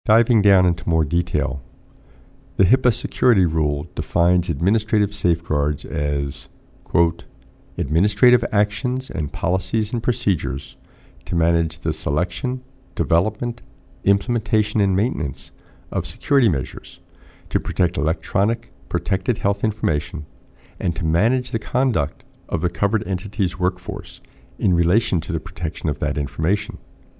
Diving down into more detail, the HIPAA security rule defines administrative safeguards as, quote, administrative actions and policies and procedures to manage the selection, development, implementation, and maintenance of security measures to protect electronic protected health information and to manage the conduct of the covered entity's workforce in relation to the protection of that information.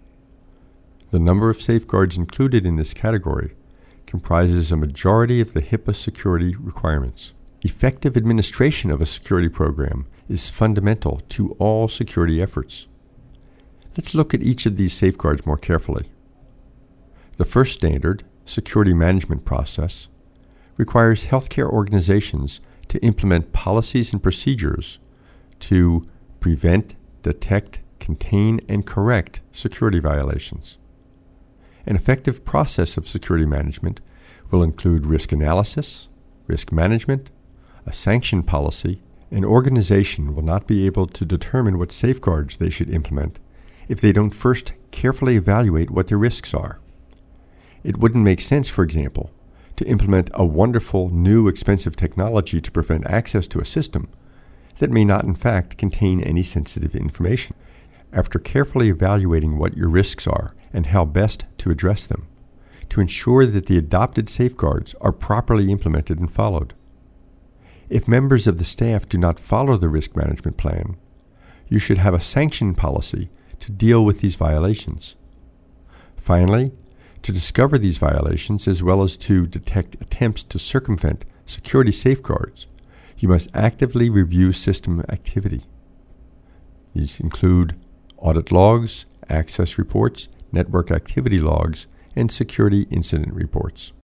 The number of safeguards included in this category comprises a majority of the HIPAA security requirements. Effective administration of a security program is fundamental to all security efforts. Let's look at each of these safeguards more carefully. The first standard, security management process, requires healthcare organizations to implement policies and procedures to prevent, detect, contain, and correct security violations. An effective process of security management will include risk analysis, risk management, a sanction policy. An organization will not be able to determine what safeguards they should implement if they don't first carefully evaluate what their risks are. It wouldn't make sense, for example, to implement a wonderful, new, expensive technology to prevent access to a system that may not, in fact, contain any sensitive information. After carefully evaluating what your risks are and how best to address them, to ensure that the adopted safeguards are properly implemented and followed. If members of the staff do not follow the risk management plan, you should have a sanction policy to deal with these violations. Finally, to discover these violations as well as to detect attempts to circumvent security safeguards, you must actively review system activity. These include audit logs, access reports, network activity logs, and security incident reports.